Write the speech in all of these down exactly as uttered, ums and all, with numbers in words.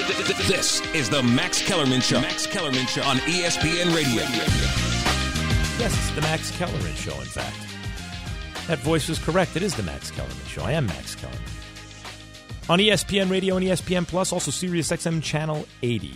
This is the Max Kellerman Show. Max Kellerman Show on E S P N Radio. Yes, it's the Max Kellerman Show, in fact. That voice was correct. It is the Max Kellerman Show. I am Max Kellerman. On E S P N Radio and E S P N Plus, also Sirius X M Channel eighty.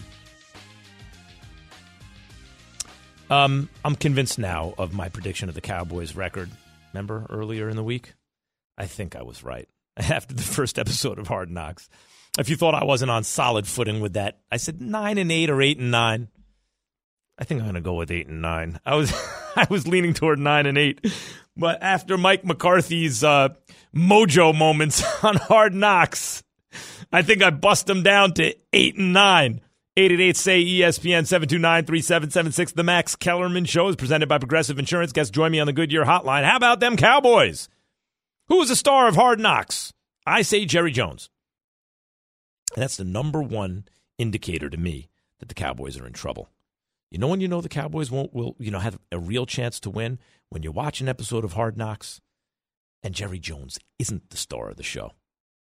Um, I'm convinced now of my prediction of the Cowboys' record. Remember earlier in the week? I think I was right. After the first episode of Hard Knocks. If you thought I wasn't on solid footing with that, I said nine and eight or eight and nine. I think I'm going to go with eight and nine. I was I was leaning toward nine and eight, but after Mike McCarthy's uh, mojo moments on Hard Knocks, I think I bust them down to eight and nine. eight eight eight say E S P N seven two nine three seven seven six. The Max Kellerman Show is presented by Progressive Insurance. Guests join me on the Goodyear Hotline. How about them Cowboys? Who is the star of Hard Knocks? I say Jerry Jones. And that's the number one indicator to me that the Cowboys are in trouble. You know when you know the Cowboys won't will you know have a real chance to win? When you watch an episode of Hard Knocks and Jerry Jones isn't the star of the show.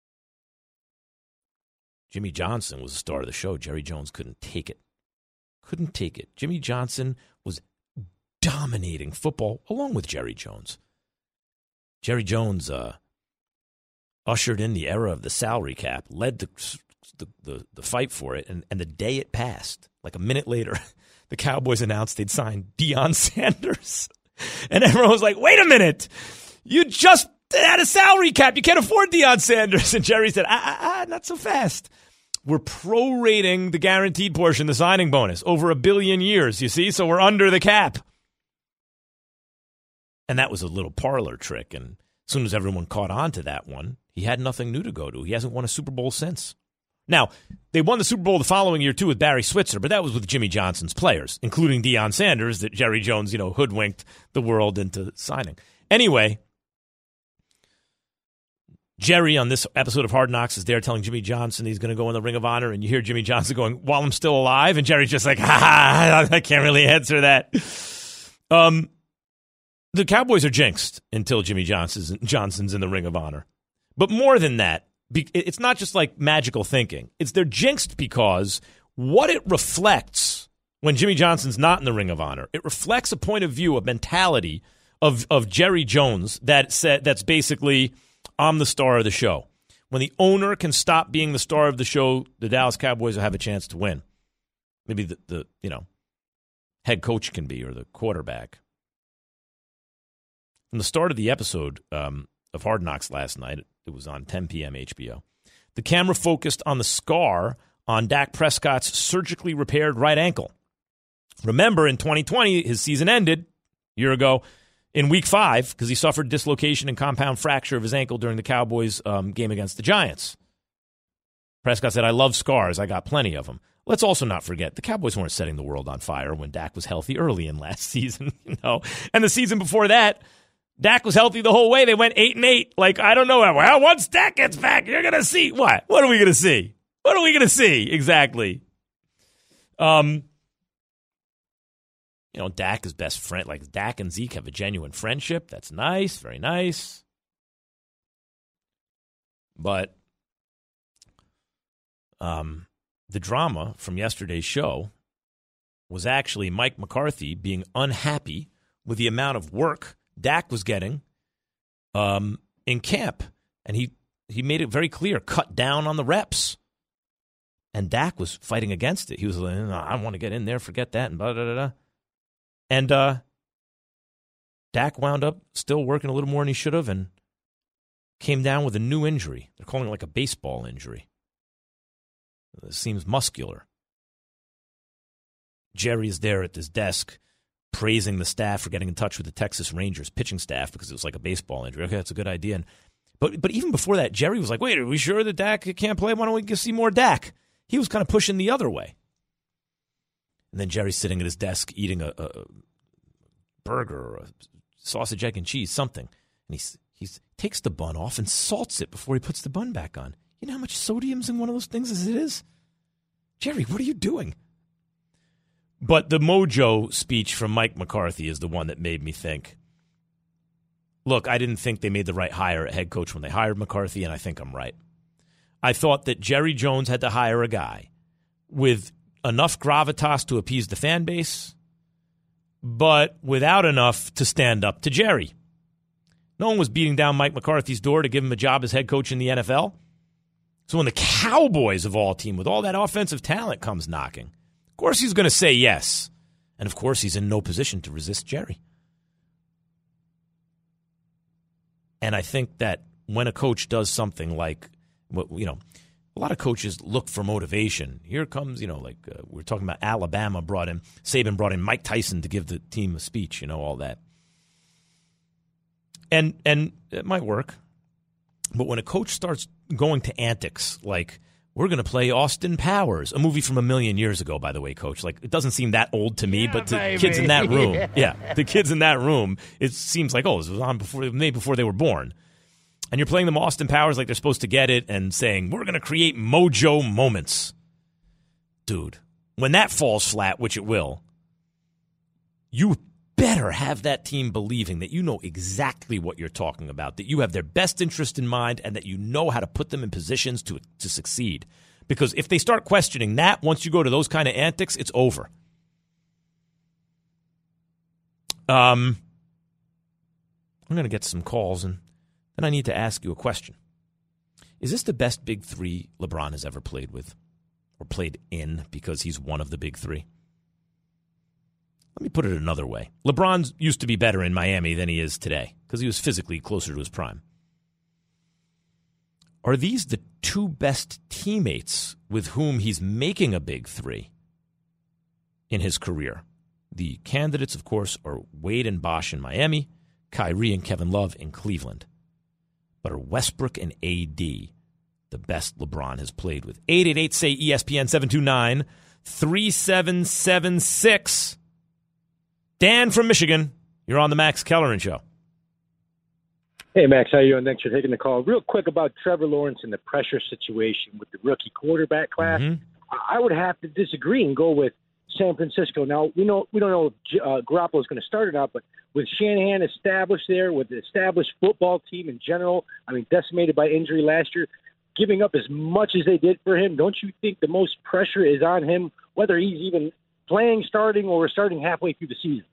Jimmy Johnson was the star of the show. Jerry Jones couldn't take it. Couldn't take it. Jimmy Johnson was dominating football along with Jerry Jones. Jerry Jones uh, ushered in the era of the salary cap, led the the, the, the fight for it, and, and the day it passed, like a minute later, the Cowboys announced they'd signed Deion Sanders. And everyone was like, wait a minute, you just had a salary cap. You can't afford Deion Sanders. And Jerry said, ah, ah, ah, not so fast. We're prorating the guaranteed portion, the signing bonus, over a billion years, you see? So we're under the cap. And that was a little parlor trick. And as soon as everyone caught on to that one, he had nothing new to go to. He hasn't won a Super Bowl since. Now, they won the Super Bowl the following year, too, with Barry Switzer, but that was with Jimmy Johnson's players, including Deion Sanders, that Jerry Jones, you know, hoodwinked the world into signing. Anyway, Jerry on this episode of Hard Knocks is there telling Jimmy Johnson he's going to go in the Ring of Honor, and you hear Jimmy Johnson going, while I'm still alive, and Jerry's just like, ha, ha, I can't really answer that. Um, the Cowboys are jinxed until Jimmy Johnson's, Johnson's in the Ring of Honor. But more than that, it's not just like magical thinking. It's they're jinxed because what it reflects when Jimmy Johnson's not in the Ring of Honor, it reflects a point of view, a mentality of, of Jerry Jones that said that's basically, I'm the star of the show. When the owner can stop being the star of the show, the Dallas Cowboys will have a chance to win. Maybe the, the you know head coach can be, or the quarterback. From the start of the episode um, of Hard Knocks last night, it was on ten p.m. H B O. The camera focused on the scar on Dak Prescott's surgically repaired right ankle. Remember, in twenty twenty, his season ended a year ago in week five because he suffered dislocation and compound fracture of his ankle during the Cowboys um, game against the Giants. Prescott said, I love scars. I got plenty of them. Let's also not forget, the Cowboys weren't setting the world on fire when Dak was healthy early in last season. you know, And the season before that, Dak was healthy the whole way. They went eight and eight. Like, I don't know. Well, once Dak gets back, you're going to see. What? What are we going to see? What are we going to see? Exactly. Um, you know, Dak is best friend. Like, Dak and Zeke have a genuine friendship. That's nice. Very nice. But um, the drama from yesterday's show was actually Mike McCarthy being unhappy with the amount of work Dak was getting um, in camp, and he, he made it very clear, cut down on the reps. And Dak was fighting against it. He was like, no, I don't want to get in there, forget that, and blah, blah, blah, blah. And uh, Dak wound up still working a little more than he should have and came down with a new injury. They're calling it like a baseball injury. It seems muscular. Jerry is there at his desk praising the staff for getting in touch with the Texas Rangers pitching staff because it was like a baseball injury. Okay, that's a good idea. And, but but even before that, Jerry was like, wait, are we sure that Dak can't play? Why don't we get see more Dak? He was kind of pushing the other way. And then Jerry's sitting at his desk eating a, a burger or a sausage, egg, and cheese, something. And he he's, takes the bun off and salts it before he puts the bun back on. You know how much sodium's in one of those things as it is? Jerry, what are you doing? But the mojo speech from Mike McCarthy is the one that made me think, look, I didn't think they made the right hire at head coach when they hired McCarthy, and I think I'm right. I thought that Jerry Jones had to hire a guy with enough gravitas to appease the fan base, but without enough to stand up to Jerry. No one was beating down Mike McCarthy's door to give him a job as head coach in the N F L. So when the Cowboys of all team with all that offensive talent comes knocking, of course he's going to say yes. And of course he's in no position to resist Jerry. And I think that when a coach does something like, you know, a lot of coaches look for motivation. Here comes, you know, like uh, we're talking about Alabama brought in, Saban brought in Mike Tyson to give the team a speech, you know, all that. And and it might work. But when a coach starts going to antics like, we're going to play Austin Powers, a movie from a million years ago, by the way, Coach. Like, it doesn't seem that old to me, yeah, but to baby. kids in that room, yeah. yeah, the kids in that room, it seems like, oh, this was on before, maybe before they were born. And you're playing them Austin Powers like they're supposed to get it and saying, we're going to create mojo moments. Dude, when that falls flat, which it will, you better have that team believing that you know exactly what you're talking about, that you have their best interest in mind, and that you know how to put them in positions to to succeed. Because if they start questioning that, once you go to those kind of antics, it's over. Um, I'm going to get some calls, and then I need to ask you a question. Is this the best big three LeBron has ever played with, or played in, because he's one of the big three? Let me put it another way. LeBron used to be better in Miami than he is today because he was physically closer to his prime. Are these the two best teammates with whom he's making a big three in his career? The candidates, of course, are Wade and Bosh in Miami, Kyrie and Kevin Love in Cleveland. But are Westbrook and A D the best LeBron has played with? eight eight eight, say E S P N, seven two nine, three seven seven six. Dan from Michigan, you're on the Max Kellerman Show. Hey, Max, how you doing? Thanks for taking the call. Real quick about Trevor Lawrence and the pressure situation with the rookie quarterback class. Mm-hmm. I would have to disagree and go with San Francisco. Now, we know we don't know if uh, Garoppolo is going to start or not, but with Shanahan established there, with the established football team in general, I mean, decimated by injury last year, giving up as much as they did for him, don't you think the most pressure is on him, whether he's even playing, starting, or starting halfway through the season?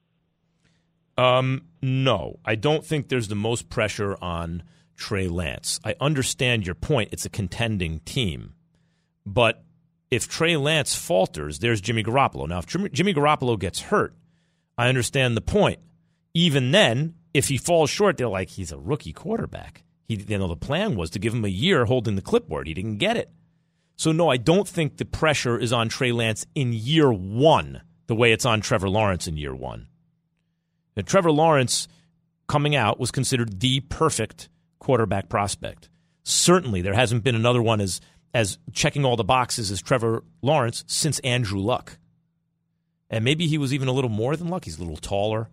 Um, no, I don't think there's the most pressure on Trey Lance. I understand your point. It's a contending team. But if Trey Lance falters, there's Jimmy Garoppolo. Now, if Jimmy Garoppolo gets hurt, I understand the point. Even then, if he falls short, they're like, he's a rookie quarterback. He, you know, the plan was to give him a year holding the clipboard. He didn't get it. So, no, I don't think the pressure is on Trey Lance in year one the way it's on Trevor Lawrence in year one. Now, Trevor Lawrence, coming out, was considered the perfect quarterback prospect. Certainly, there hasn't been another one as as checking all the boxes as Trevor Lawrence since Andrew Luck. And maybe he was even a little more than Luck. He's a little taller.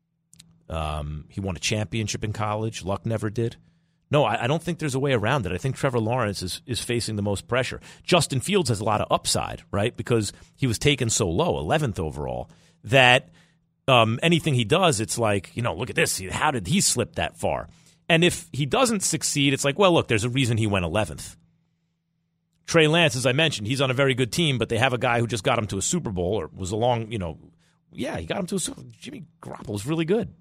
Um, he won a championship in college. Luck never did. No, I, I don't think there's a way around it. I think Trevor Lawrence is, is facing the most pressure. Justin Fields has a lot of upside, right, because he was taken so low, eleventh overall, that um, anything he does, it's like, you know, look at this. How did he slip that far? And if he doesn't succeed, it's like, well, look, there's a reason he went eleventh. Trey Lance, as I mentioned, he's on a very good team, but they have a guy who just got him to a Super Bowl or was along, you know, yeah, he got him to a Super Bowl. Jimmy Garoppolo is really good.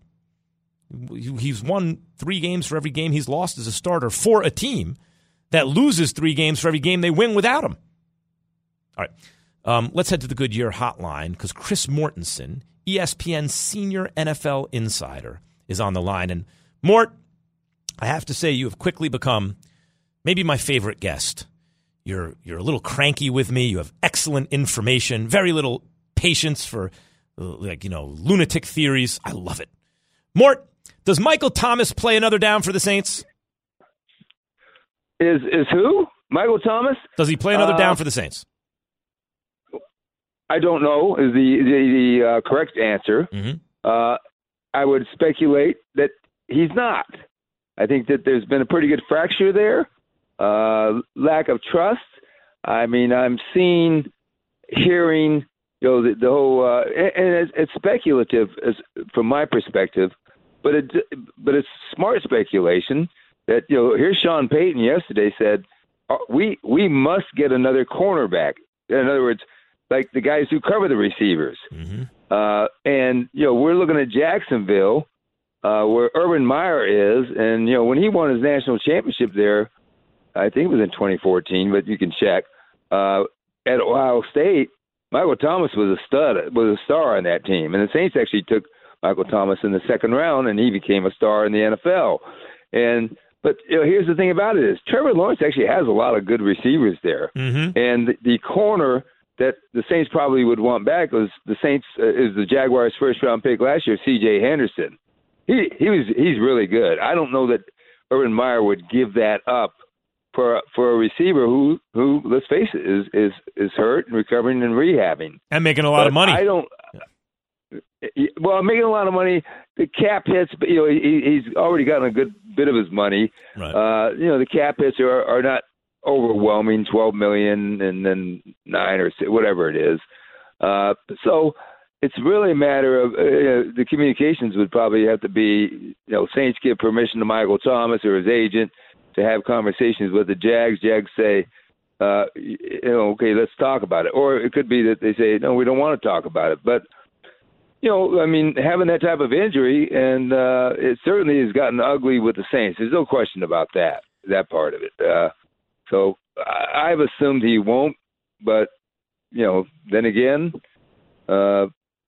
He's won three games for every game he's lost as a starter for a team that loses three games for every game they win without him. All right, um, let's head to the Goodyear hotline because Chris Mortensen, E S P N senior N F L insider, is on the line. And Mort, I have to say you have quickly become maybe my favorite guest. You're you're a little cranky with me. You have excellent information, very little patience for like you know lunatic theories. I love it. Mort, does Michael Thomas play another down for the Saints? Is is who? Michael Thomas? Does he play another uh, down for the Saints? I don't know is the the, the uh, correct answer. Mm-hmm. Uh, I would speculate that he's not. I think that there's been a pretty good fracture there. Uh, lack of trust. I mean, I'm seeing, hearing, you know, the, the whole, uh, and, and it's, it's speculative as, from my perspective, but it, but it's smart speculation that, you know, here's Sean Payton yesterday said, we we must get another cornerback. In other words, like the guys who cover the receivers. Mm-hmm. Uh, and, you know, we're looking at Jacksonville, uh, where Urban Meyer is. And, you know, when he won his national championship there, I think it was in twenty fourteen, but you can check, uh, at Ohio State, Michael Thomas was a stud, was a star on that team. And the Saints actually took Michael Thomas in the second round, and he became a star in the N F L. And But you know, here's the thing about it is Trevor Lawrence actually has a lot of good receivers there. Mm-hmm. And the, the corner that the Saints probably would want back was the Saints uh, is the Jaguars' first round pick last year, C J Henderson. He he was he's really good. I don't know that Urban Meyer would give that up for for a receiver who who let's face it is is is hurt and recovering and rehabbing and making a lot but of money. I don't. Well, making a lot of money. The cap hits, you know, he, he's already gotten a good bit of his money. Right. Uh, you know, the cap hits are, are not overwhelming, twelve million and then nine or six, whatever it is. Uh, so it's really a matter of uh, the communications would probably have to be, you know, Saints give permission to Michael Thomas or his agent to have conversations with the Jags. Jags say, uh, you know, okay, let's talk about it. Or it could be that they say, no, we don't want to talk about it. But you know, I mean, having that type of injury, and uh, it certainly has gotten ugly with the Saints. There's no question about that, that part of it. Uh, so I, I've assumed he won't, but, you know, then again, uh,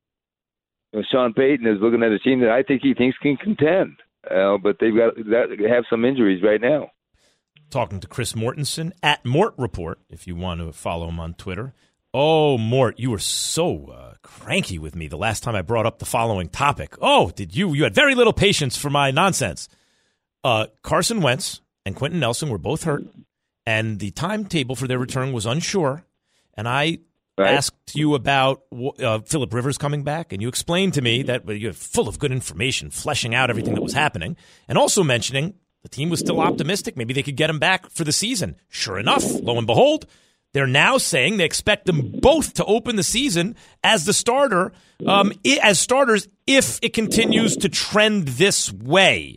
Sean Payton is looking at a team that I think he thinks can contend, uh, but they've got that, have some injuries right now. Talking to Chris Mortensen at Mort Report, if you want to follow him on Twitter. Oh, Mort, you were so uh, cranky with me the last time I brought up the following topic. Oh, did you? You had very little patience for my nonsense. Uh, Carson Wentz and Quentin Nelson were both hurt, and the timetable for their return was unsure. And I right. asked you about uh, Phillip Rivers coming back, and you explained to me that well, you're full of good information, fleshing out everything that was happening, and also mentioning the team was still optimistic. Maybe they could get him back for the season. Sure enough, lo and behold, they're now saying they expect them both to open the season as the starter, um, as starters, if it continues to trend this way.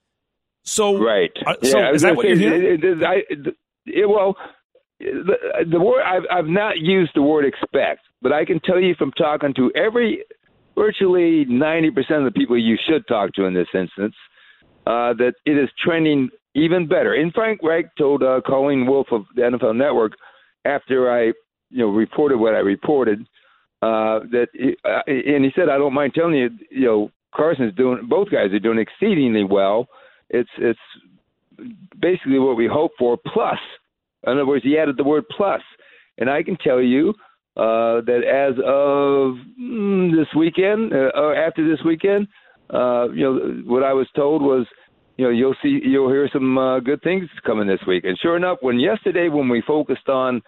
So, right. Uh, so yeah, is that what you're hearing? It, it, I, it, well, the, the word I've, I've not used the word expect, but I can tell you from talking to every, virtually ninety percent of the people you should talk to in this instance, uh, that it is trending even better. And Frank Reich told uh, Colleen Wolfe of the N F L Network, after I, you know, reported what I reported, uh, that, he, uh, and he said, I don't mind telling you, you know, Carson's doing, both guys are doing exceedingly well. It's, it's basically what we hope for. Plus, in other words, he added the word plus. And I can tell you uh, that as of mm, this weekend, uh, or after this weekend, uh, you know, what I was told was, you know, you'll see, you'll hear some uh, good things coming this week. And sure enough, when yesterday, when we focused on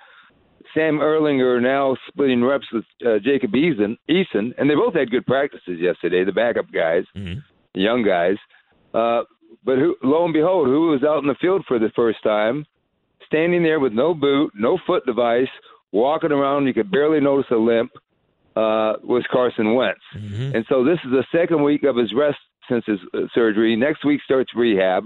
Sam Erlinger now splitting reps with uh, Jacob Eason, Eason, and they both had good practices yesterday, the backup guys, mm-hmm. the young guys. Uh, but who, lo and behold, who was out in the field for the first time, standing there with no boot, no foot device, walking around, you could barely notice a limp, uh, was Carson Wentz. Mm-hmm. And so this is the second week of his rest since his uh, surgery. Next week starts rehab.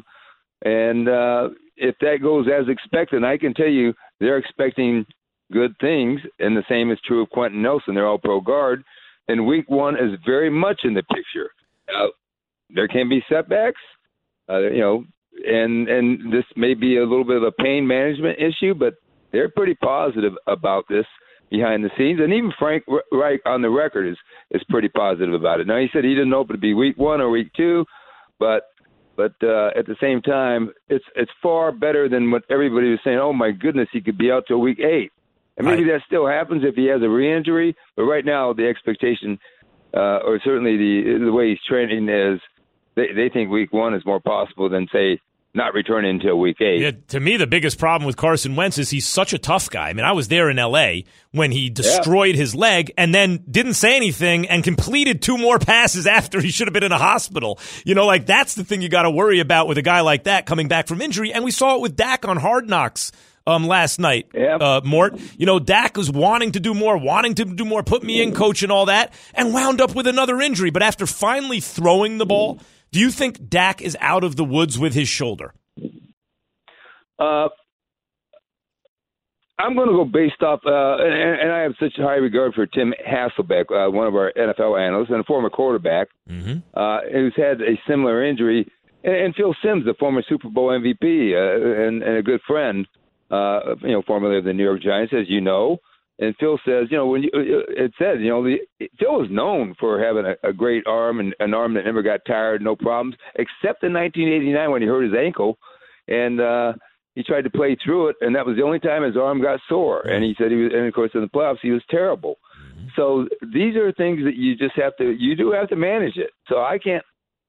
And uh, if that goes as expected, I can tell you they're expecting good things, and the same is true of Quentin Nelson. They're all pro guard. And week one is very much in the picture. Uh, there can be setbacks, uh, you know, and, and this may be a little bit of a pain management issue, but they're pretty positive about this behind the scenes. And even Frank Reich on the record is, is pretty positive about it. Now, he said he didn't know if it would be week one or week two, but but uh, at the same time, it's it's far better than what everybody was saying. Oh, my goodness, he could be out till week eight. And maybe right. that still happens if he has a re-injury. But right now, the expectation, uh, or certainly the the way he's training is, they, they think week one is more possible than, say, not returning until week eight. Yeah, to me, the biggest problem with Carson Wentz is he's such a tough guy. I mean, I was there in L A when he destroyed yeah. his leg and then didn't say anything and completed two more passes after he should have been in a hospital. You know, like that's the thing you got to worry about with a guy like that coming back from injury. And we saw it with Dak on Hard Knocks um, last night, yeah. uh, Mort. You know, Dak was wanting to do more, wanting to do more, put me in, coach, and all that, and wound up with another injury. But after finally throwing the ball, do you think Dak is out of the woods with his shoulder? Uh, I'm going to go based off, uh, and, and I have such high regard for Tim Hasselbeck, uh, one of our N F L analysts and a former quarterback, mm-hmm. uh, who's had a similar injury, and, and Phil Simms, the former Super Bowl M V P uh, and, and a good friend, uh, you know, formerly of the New York Giants, as you know. And Phil says, you know, when you, it said, you know, the, Phil was known for having a, a great arm and an arm that never got tired, no problems, except in nineteen eighty-nine when he hurt his ankle, and uh, he tried to play through it, and that was the only time his arm got sore. And he said he was, and of course in the playoffs he was terrible. Mm-hmm. So these are things that you just have to, you do have to manage it. So I can't,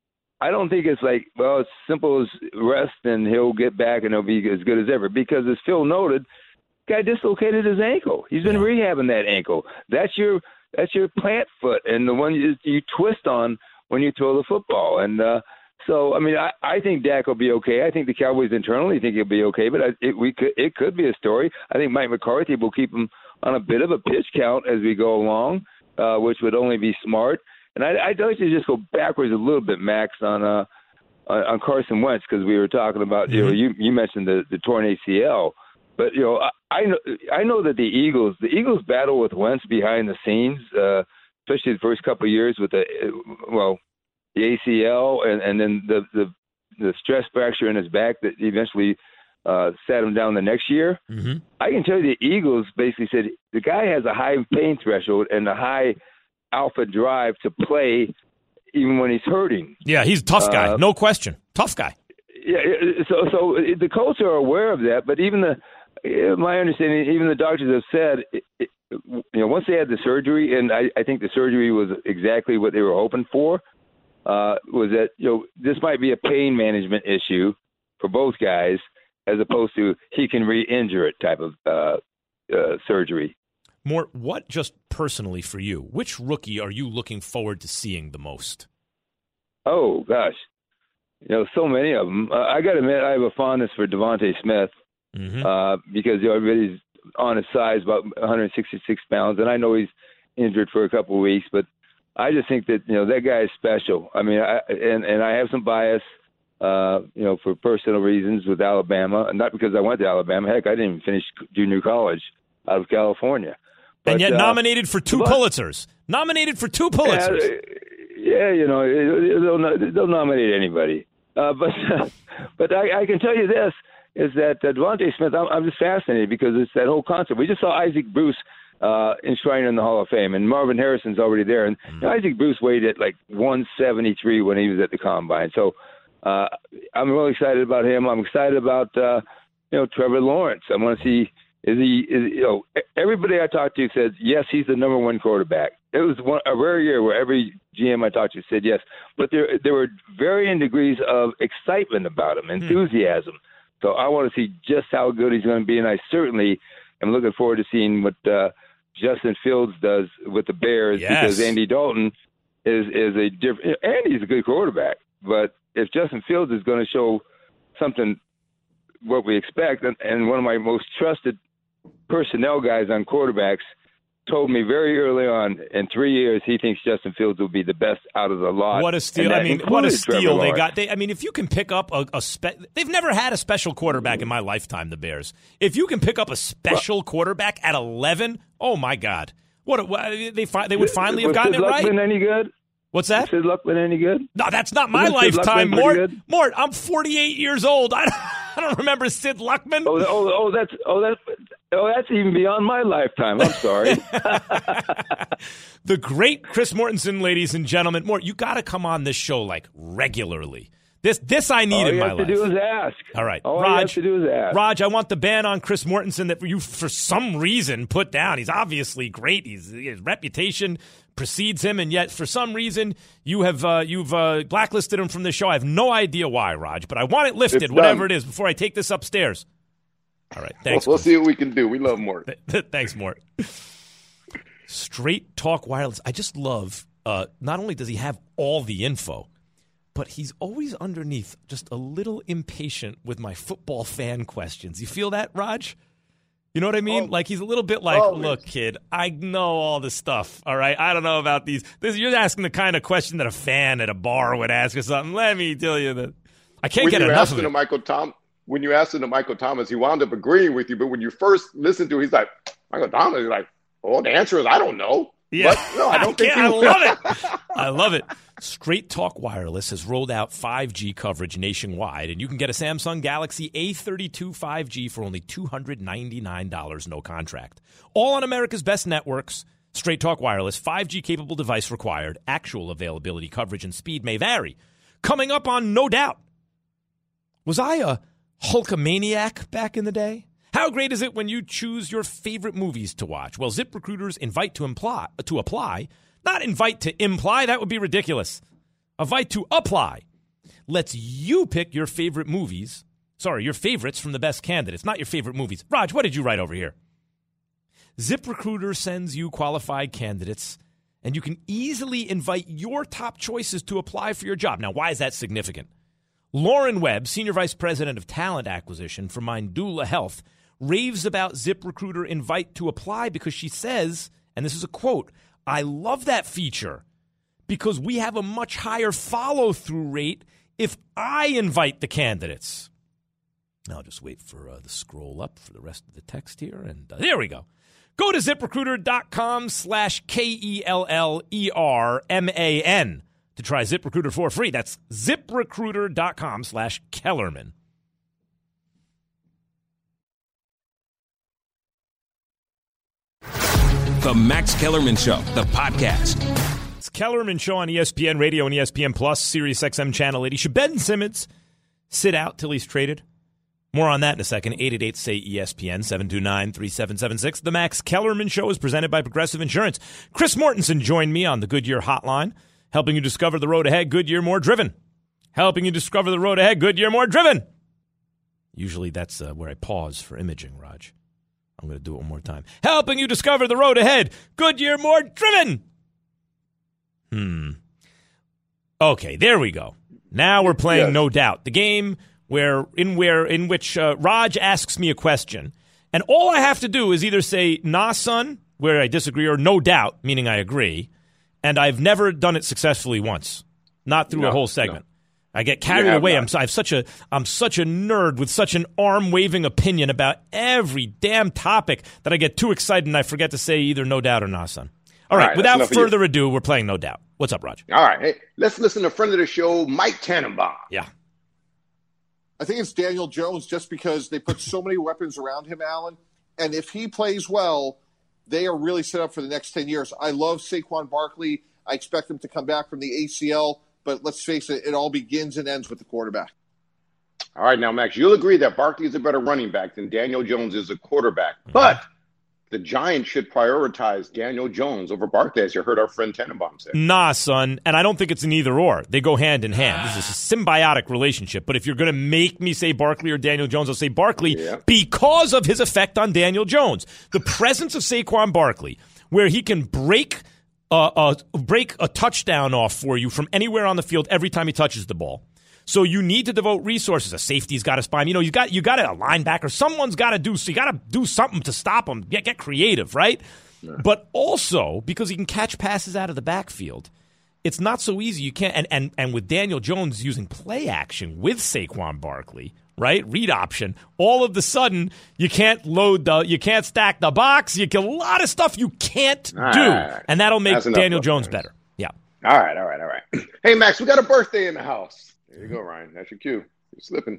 I don't think it's like, well, it's simple as rest and he'll get back and he'll be as good as ever. Because as Phil noted, guy dislocated his ankle. He's been rehabbing that ankle. That's your that's your plant foot and the one you, you twist on when you throw the football. And uh, so, I mean, I, I think Dak will be okay. I think the Cowboys internally think he'll be okay, but I, it, we could, it could be a story. I think Mike McCarthy will keep him on a bit of a pitch count as we go along, uh, which would only be smart. And I, I'd like to just go backwards a little bit, Max, on uh, on Carson Wentz, because we were talking about, you know, you, you mentioned the, the torn A C L. But, you know, I, I know I know that the Eagles, the Eagles battle with Wentz behind the scenes, uh, especially the first couple of years with the, well, the A C L and, and then the, the the stress fracture in his back that eventually uh, sat him down the next year. Mm-hmm. I can tell you the Eagles basically said the guy has a high pain threshold and a high alpha drive to play even when he's hurting. Yeah, he's a tough guy, uh, no question. Tough guy. Yeah, so so the Colts are aware of that, but even the my understanding, even the doctors have said, it, it, you know, once they had the surgery, and I, I think the surgery was exactly what they were hoping for, uh, was that, you know, this might be a pain management issue for both guys, as opposed to he can re-injure it type of uh, uh, surgery. Mort, what just personally for you, which rookie are you looking forward to seeing the most? Oh, gosh. You know, so many of them. Uh, I got to admit, I have a fondness for Devontae Smith. Mm-hmm. Uh, because you know, everybody's on his size, about one hundred sixty-six pounds, and I know he's injured for a couple of weeks, but I just think that, you know, that guy is special. I mean, I, and and I have some bias, uh, you know, for personal reasons with Alabama, not because I went to Alabama. Heck, I didn't even finish junior college out of California. But, and yet uh, nominated for two but, Pulitzers. Nominated for two Pulitzers. Yeah, yeah, you know, they'll, they'll nominate anybody. Uh, but but I, I can tell you this. Is that uh, Devontae Smith, I'm, I'm just fascinated because it's that whole concept. We just saw Isaac Bruce uh, enshrined in the Hall of Fame, and Marvin Harrison's already there. And mm-hmm. you know, Isaac Bruce weighed at like one seventy-three when he was at the Combine. So uh, I'm really excited about him. I'm excited about, uh, you know, Trevor Lawrence. I want to see, is he, is, you know, everybody I talked to said, yes, he's the number one quarterback. It was one, a rare year where every G M I talked to said yes. But there, there were varying degrees of excitement about him, enthusiasm. Mm-hmm. So I want to see just how good he's going to be, and I certainly am looking forward to seeing what uh, Justin Fields does with the Bears, yes. because Andy Dalton is is a different. Andy's a good quarterback, but if Justin Fields is going to show something what we expect, and, and one of my most trusted personnel guys on quarterbacks told me very early on, in three years, he thinks Justin Fields will be the best out of the lot. What a steal. I mean, what a steal they got. They, I mean, if you can pick up a, a spe- – they've never had a special quarterback in my lifetime, the Bears. If you can pick up a special well, quarterback at eleven, oh, my God. What, what they fi- they would finally have gotten it right. Was Sid Luckman any good? What's that? Sid Luckman any good? No, that's not my lifetime, Mort. Mort, I'm forty-eight years old. I don't, I don't remember Sid Luckman. Oh, oh, oh, that's oh, that's oh, that's even beyond my lifetime. I'm sorry. The great Chris Mortensen, ladies and gentlemen. Mort, you got to come on this show like regularly. This this I need All in my life. All you have to do is ask. All right. All Raj, you have to do is ask. Raj, I want the ban on Chris Mortensen that you, for some reason, put down. He's obviously great. He's, his reputation precedes him, and yet for some reason you have uh, you've uh, blacklisted him from the show. I have no idea why, Raj, but I want it lifted, whatever it is, before I take this upstairs. All right. Thanks. We'll, we'll see what we can do. We love Mort. Thanks, Mort. Straight Talk Wireless. I just love, uh, not only does he have all the info, but he's always underneath just a little impatient with my football fan questions. You feel that, Raj? You know what I mean? Oh, like he's a little bit like, always. Look, kid, I know all this stuff, all right? I don't know about these. This, you're asking the kind of question that a fan at a bar would ask or something. Let me tell you that. I can't when get you were enough asking of it. To Michael Tom, when you asked him to Michael Thomas, he wound up agreeing with you. But when you first listened to it, he's like, Michael Thomas, he's like, well, the answer is I don't know. Yeah, but, no, I don't think. I love it. I love it. Straight Talk Wireless has rolled out five G coverage nationwide, and you can get a Samsung Galaxy A thirty-two five G for only two hundred ninety-nine dollars, no contract. All on America's best networks. Straight Talk Wireless, five G capable device required. Actual availability, coverage, and speed may vary. Coming up on No Doubt. Was I a Hulkamaniac back in the day? How great is it when you choose your favorite movies to watch? Well, ZipRecruiters invite to imply, to apply, not invite to imply. That would be ridiculous. Invite to apply lets you pick your favorite movies. Sorry, your favorites from the best candidates, not your favorite movies. Raj, what did you write over here? ZipRecruiter sends you qualified candidates, and you can easily invite your top choices to apply for your job. Now, why is that significant? Lauren Webb, Senior Vice President of Talent Acquisition for Mindula Health, raves about ZipRecruiter invite to apply because she says, and this is a quote, I love that feature because we have a much higher follow-through rate if I invite the candidates. I'll just wait for uh, the scroll up for the rest of the text here, and uh, there we go. Go to ZipRecruiter.com slash K-E-L-L-E-R-M-A-N to try ZipRecruiter for free. That's ZipRecruiter.com slash Kellerman. The Max Kellerman Show, the podcast. It's Kellerman Show on E S P N Radio and E S P N Plus, Sirius X M Channel eighty. Should Ben Simmons sit out till he's traded? More on that in a second. eight eight eight, S A Y, E S P N, seven two nine, three seven seven six. The Max Kellerman Show is presented by Progressive Insurance. Chris Mortensen joined me on the Goodyear Hotline, helping you discover the road ahead, Goodyear more driven. Helping you discover the road ahead, Goodyear more driven. Usually that's uh, where I pause for imaging, Raj. I'm going to do it one more time. Helping you discover the road ahead, Goodyear more driven. Hmm. Okay, there we go. Now we're playing yes. No Doubt, the game where in where in which uh, Raj asks me a question, and all I have to do is either say "Nah, son," where I disagree, or "No doubt," meaning I agree. And I've never done it successfully once, not through no, a whole segment. No. I get carried away. I'm, I'm such a I'm such a nerd with such an arm-waving opinion about every damn topic that I get too excited and I forget to say either "No doubt" or "Nah, son." All right, All right without further ado, we're playing No Doubt. What's up, Roger? All right, hey, let's listen to a friend of the show, Mike Tannenbaum. Yeah. I think it's Daniel Jones just because they put so many weapons around him, Alan. And if he plays well, they are really set up for the next ten years. I love Saquon Barkley. I expect him to come back from the A C L. But let's face it, it all begins and ends with the quarterback. All right, now, Max, you'll agree that Barkley is a better running back than Daniel Jones is a quarterback. Mm-hmm. But the Giants should prioritize Daniel Jones over Barkley, as you heard our friend Tannenbaum say. Nah, son, and I don't think it's an either-or. They go hand in hand. This is a symbiotic relationship. But if you're going to make me say Barkley or Daniel Jones, I'll say Barkley yeah. because of his effect on Daniel Jones. The presence of Saquon Barkley, where he can break uh, uh, break a touchdown off for you from anywhere on the field every time he touches the ball. So you need to devote resources. A safety's got to spy. You know, you got you got a linebacker. Someone's got to do. So you got to do something to stop him. Get get creative, right? Yeah. But also because he can catch passes out of the backfield, it's not so easy. You can't. And and and with Daniel Jones using play action with Saquon Barkley, right? Read option. All of a sudden, you can't load the. You can't stack the box. You can a lot of stuff you can't do, right. and that'll make Daniel Jones better. Yeah. All right. All right. All right. Hey, Max, we got a birthday in the house. There you go, Ryan. That's your cue. You're slipping.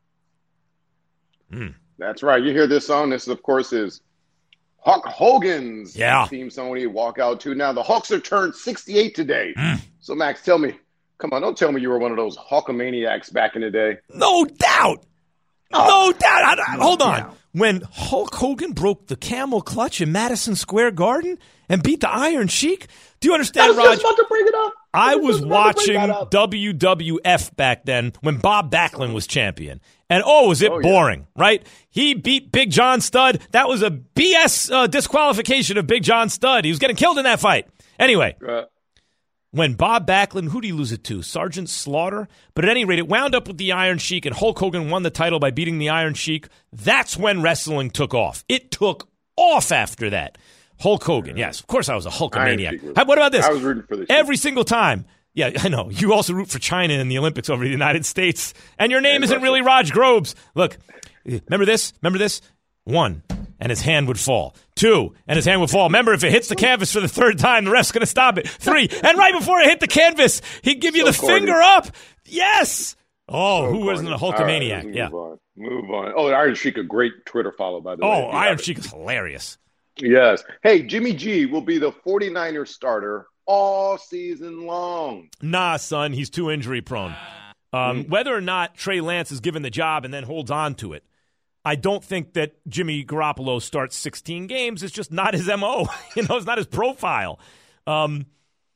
Mm. That's right. You hear this song. This, of course, is Hulk Hogan's yeah. theme song when he walk out to. Now, the Hawks are turned sixty-eight today. Mm. So, Max, tell me. Come on, don't tell me you were one of those Hulkamaniacs back in the day. No doubt. Oh. No doubt. I, I, hold on. Yeah. When Hulk Hogan broke the camel clutch in Madison Square Garden and beat the Iron Sheik, do you understand, I was Raj? just about to bring it up. I, I was, was watching W W F back then when Bob Backlund was champion. And, oh, was it oh, boring, yeah. right? He beat Big John Studd. That was a B S uh, disqualification of Big John Studd. He was getting killed in that fight. Anyway, uh, when Bob Backlund, who did he lose it to? Sergeant Slaughter? But at any rate, it wound up with the Iron Sheik, and Hulk Hogan won the title by beating the Iron Sheik. That's when wrestling took off. It took off after that. Hulk Hogan, yes. Of course I was a Hulkamaniac. Was, How, what about this? I was rooting for this. Every single time Yeah, I know. You also root for China in the Olympics over the United States, and your name isn't really Raj Grobes. Look, remember this? Remember this? One, and his hand would fall. Two, and his hand would fall. Remember, if it hits the canvas for the third time, the ref's going to stop it. Three, and right before it hit the canvas, he'd give you so the corny. Finger up. Yes. Oh, so who corny. Wasn't a Hulkamaniac? Right, yeah. Move on. Move on. Oh, Iron Sheik, a great Twitter follow, by the oh, way. Oh, Iron Sheik is hilarious. Yes. Hey, Jimmy G will be the 49ers starter all season long. Nah, son, he's too injury prone. Um, mm-hmm. Whether or not Trey Lance is given the job and then holds on to it, I don't think that Jimmy Garoppolo starts sixteen games. It's just not his M O. You know, it's not his profile. Um,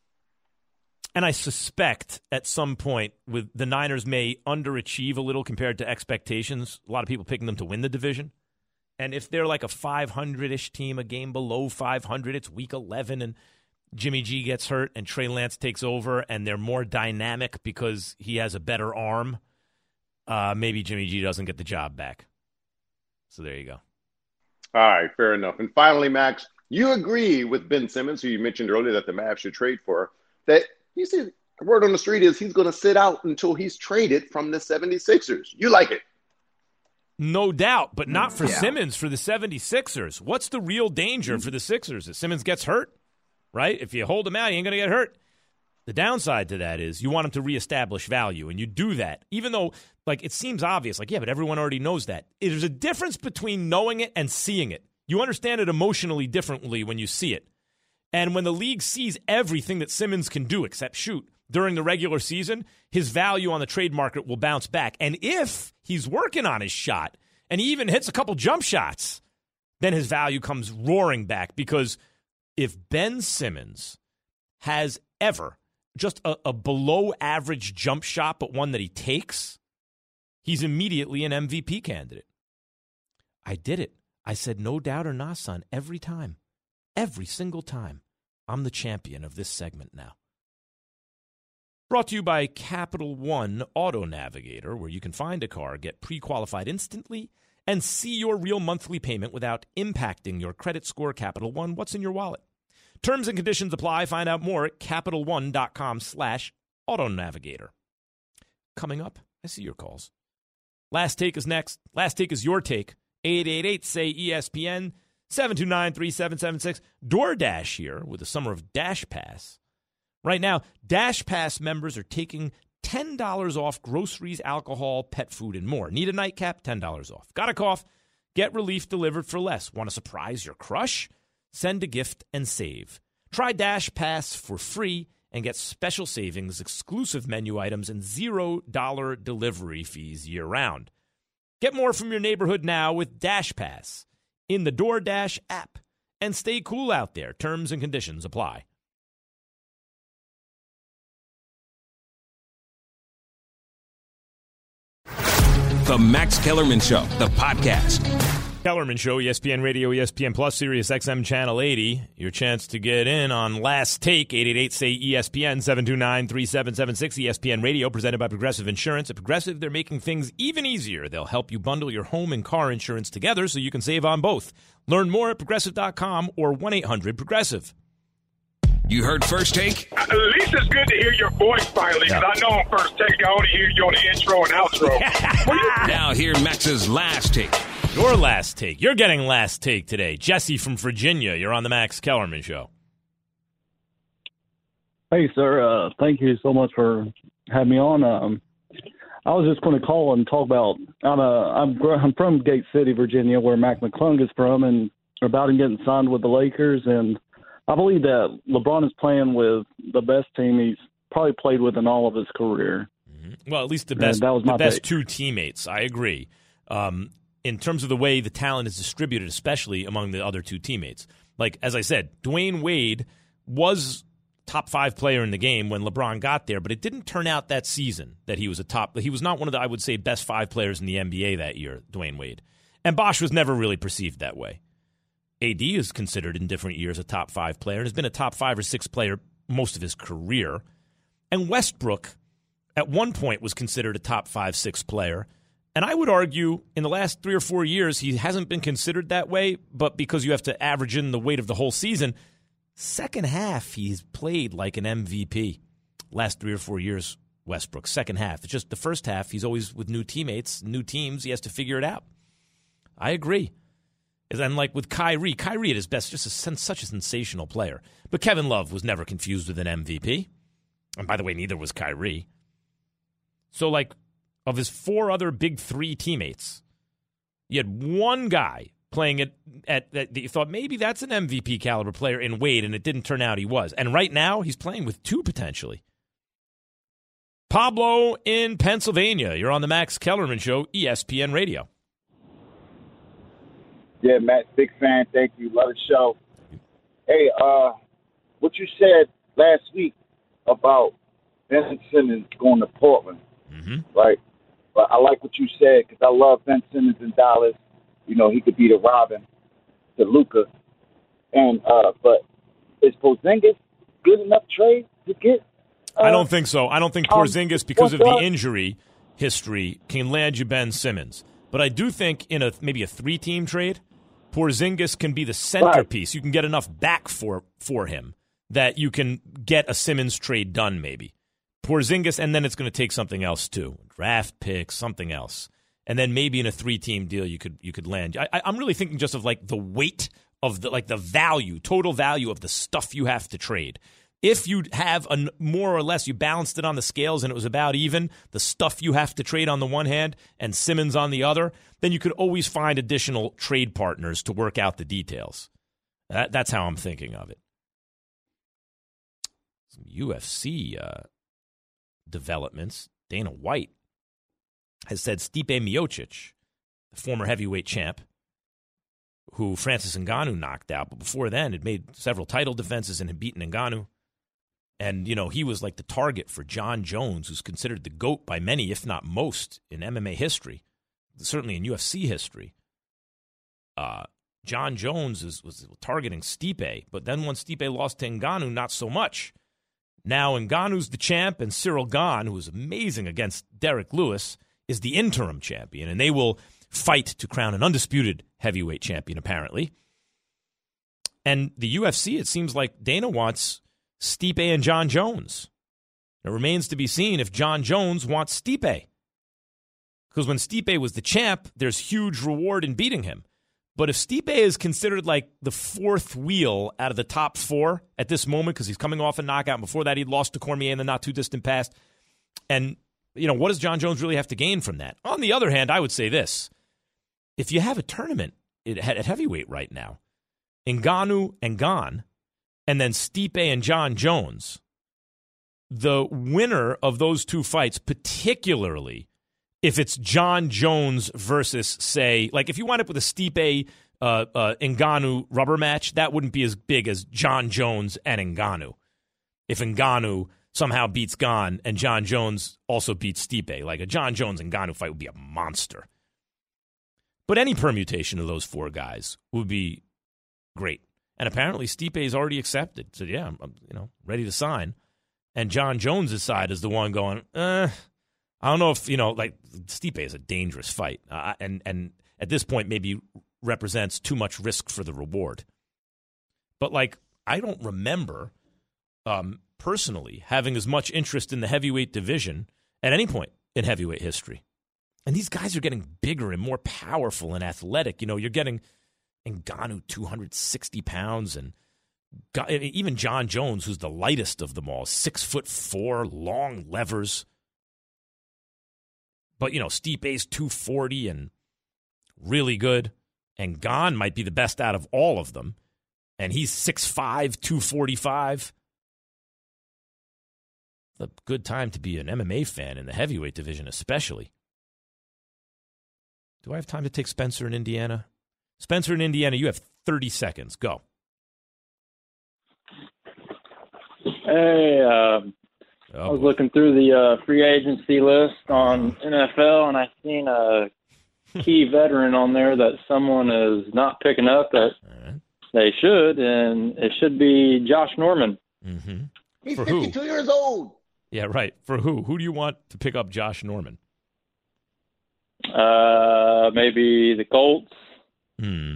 and I suspect at some point with the Niners may underachieve a little compared to expectations. A lot of people picking them to win the division. And if they're like a five hundred-ish team, a game below five hundred, it's week eleven, and Jimmy G gets hurt and Trey Lance takes over, and they're more dynamic because he has a better arm, uh, maybe Jimmy G doesn't get the job back. So there you go. All right, fair enough. And finally, Max, you agree with Ben Simmons, who you mentioned earlier that the Mavs should trade for, that you see the word on the street is he's going to sit out until he's traded from the seventy-sixers. You like it? No doubt, but not for yeah. Simmons, for the seventy-sixers. What's the real danger mm-hmm. for the Sixers? That Simmons gets hurt, right? If you hold him out, he ain't going to get hurt. The downside to that is you want him to reestablish value, and you do that, even though, like, it seems obvious. Like, yeah, but everyone already knows that. There's a difference between knowing it and seeing it. You understand it emotionally differently when you see it. And when the league sees everything that Simmons can do except shoot during the regular season, his value on the trade market will bounce back. And if he's working on his shot and he even hits a couple jump shots, then his value comes roaring back. Because if Ben Simmons has ever just a, a below-average jump shot, but one that he takes, he's immediately an M V P candidate. I did it. I said, no doubt or not, son, every time. Every single time. I'm the champion of this segment now. Brought to you by Capital One Auto Navigator, where you can find a car, get pre-qualified instantly, and see your real monthly payment without impacting your credit score. Capital One, what's in your wallet? Terms and conditions apply. Find out more at CapitalOne.com slash Auto Navigator. Coming up, I see your calls. Last Take is next. Last Take is your take. eight eight eight, say E S P N, seven two nine, three seven seven six. DoorDash here with the summer of Dash Pass. Right now, Dash Pass members are taking ten dollars off groceries, alcohol, pet food, and more. Need a nightcap? ten dollars off. Got a cough? Get relief delivered for less. Want to surprise your crush? Send a gift and save. Try Dash Pass for free and get special savings, exclusive menu items, and zero dollar delivery fees year-round. Get more from your neighborhood now with Dash Pass in the DoorDash app. And stay cool out there. Terms and conditions apply. The Max Kellerman Show, the podcast. Kellerman Show, E S P N Radio, E S P N Plus, Sirius X M Channel eighty. Your chance to get in on Last Take, eight eight eight, say E S P N, seven two nine, three seven seven six. E S P N Radio, presented by Progressive Insurance. At Progressive, they're making things even easier. They'll help you bundle your home and car insurance together so you can save on both. Learn more at Progressive dot com or one eight hundred progressive. You heard First Take? At least it's good to hear your voice finally, because yeah. I know on First Take I only hear you on the intro and outro. Now hear Max's Last Take. Your Last Take. You're getting Last Take today. Jesse from Virginia, you're on the Max Kellerman Show. Hey, sir. Uh, thank you so much for having me on. Um, I was just going to call and talk about, I'm, a, I'm, I'm from Gate City, Virginia, where Mac McClung is from, and about him getting signed with the Lakers, and I believe that LeBron is playing with the best team he's probably played with in all of his career. Mm-hmm. Well, at least the best, that was my the best two teammates. I agree. Um, in terms of the way the talent is distributed, especially among the other two teammates. Like, as I said, Dwayne Wade was top five player in the game when LeBron got there, but it didn't turn out that season that he was a top. He was not one of the, I would say, best five players in the N B A that year, Dwayne Wade. And Bosh was never really perceived that way. A D is considered in different years a top five player and has been a top five or six player most of his career. And Westbrook, at one point, was considered a top five, six player. And I would argue in the last three or four years, he hasn't been considered that way, but because you have to average in the weight of the whole season, second half, he's played like an M V P. last three or four years, Westbrook. Second half. It's just the first half, he's always with new teammates, new teams. He has to figure it out. I agree. And like with Kyrie, Kyrie at his best, just a, such a sensational player. But Kevin Love was never confused with an M V P. And by the way, neither was Kyrie. So like of his four other big three teammates, you had one guy playing at, at, at you thought maybe that's an M V P caliber player in Wade, and it didn't turn out he was. And right now, he's playing with two potentially. Pablo in Pennsylvania. You're on the Max Kellerman Show, E S P N Radio. Yeah, Matt, big fan. Thank you. Love the show. Hey, uh, what you said last week about Ben Simmons going to Portland, mm-hmm. right? But I like what you said because I love Ben Simmons in Dallas. You know, he could be the Robin to Luka. And uh, but is Porzingis good enough trade to get? Uh, I don't think so. I don't think Porzingis, um, because of the injury history, can land you Ben Simmons. But I do think in a maybe a three-team trade, Porzingis can be the centerpiece. Right. You can get enough back for for him that you can get a Simmons trade done maybe. Porzingis, and then it's going to take something else too. Draft picks, something else. And then maybe in a three-team deal you could you could land. I, I'm really thinking just of like the weight of the like the value, total value of the stuff you have to trade. If you have a more or less, you balanced it on the scales and it was about even, the stuff you have to trade on the one hand and Simmons on the other, then you could always find additional trade partners to work out the details. That, that's how I'm thinking of it. Some U F C uh, developments. Dana White has said Stipe Miocic, the former heavyweight champ, who Francis Ngannou knocked out, but before then had made several title defenses and had beaten Ngannou. And, you know, he was like the target for John Jones, who's considered the GOAT by many, if not most, in M M A history, certainly in U F C history. Uh, John Jones is, was targeting Stipe, but then when Stipe lost to Ngannou, not so much. Now Ngannou's the champ, and Cyril Gane, who was amazing against Derek Lewis, is the interim champion, and they will fight to crown an undisputed heavyweight champion, apparently. And the U F C, it seems like Dana wants Stipe and John Jones. It remains to be seen if John Jones wants Stipe. Because when Stipe was the champ, there's huge reward in beating him. But if Stipe is considered like the fourth wheel out of the top four at this moment, because he's coming off a knockout, before that he'd lost to Cormier in the not-too-distant past, and, you know, what does John Jones really have to gain from that? On the other hand, I would say this. If you have a tournament at heavyweight right now, Ngannou and Gane, and then Stipe and John Jones, the winner of those two fights, particularly if it's John Jones versus, say, like if you wind up with a Stipe uh, uh, Ngannou rubber match, that wouldn't be as big as John Jones and Ngannou. If Ngannou somehow beats Gane and John Jones also beats Stipe, like a John Jones and Ngannou fight would be a monster. But any permutation of those four guys would be great. And apparently Stipe is already accepted. So, yeah, I'm, you know, ready to sign. And John Jones' side is the one going, eh, I don't know if, you know, like Stipe is a dangerous fight. Uh, and, and at this point maybe represents too much risk for the reward. But, like, I don't remember um, personally having as much interest in the heavyweight division at any point in heavyweight history. And these guys are getting bigger and more powerful and athletic. You know, you're getting Ngannou two hundred sixty pounds, and even John Jones, who's the lightest of them all, six foot four, long levers. But, you know, Stipe's two forty and really good. And Gane might be the best out of all of them. And he's six five, two forty-five. A good time to be an M M A fan in the heavyweight division, especially. Do I have time to take Spencer in Indiana? Spencer in Indiana, you have thirty seconds. Go. Hey, uh, oh, I was looking through the uh, free agency list on N F L, and I seen a key veteran on there that someone is not picking up that right. they should, and it should be Josh Norman. Mm-hmm. He's For fifty-two who? years old. Yeah, right. For who? Who do you want to pick up Josh Norman? Uh, maybe the Colts. Hmm.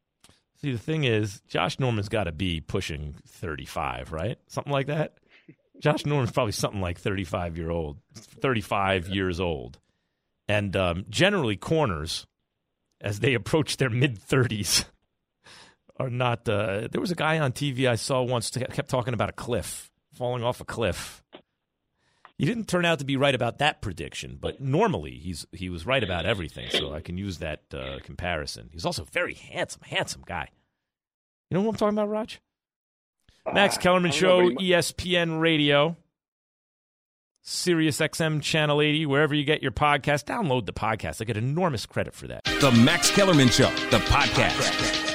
See, the thing is, Josh Norman's got to be pushing thirty-five, right? Something like that. Josh Norman's probably something like thirty-five year old, thirty-five years old, and um, generally corners, as they approach their mid thirties, are not. Uh, there was a guy on T V I saw once that kept talking about a cliff, falling off a cliff. He didn't turn out to be right about that prediction, but normally he's he was right about everything, so I can use that uh, comparison. He's also a very handsome, handsome guy. You know what I'm talking about, Raj? Max Kellerman Show, E S P N Radio, Sirius X M Channel eighty, wherever you get your podcast. Download the podcast. I get enormous credit for that. The Max Kellerman Show, the podcast.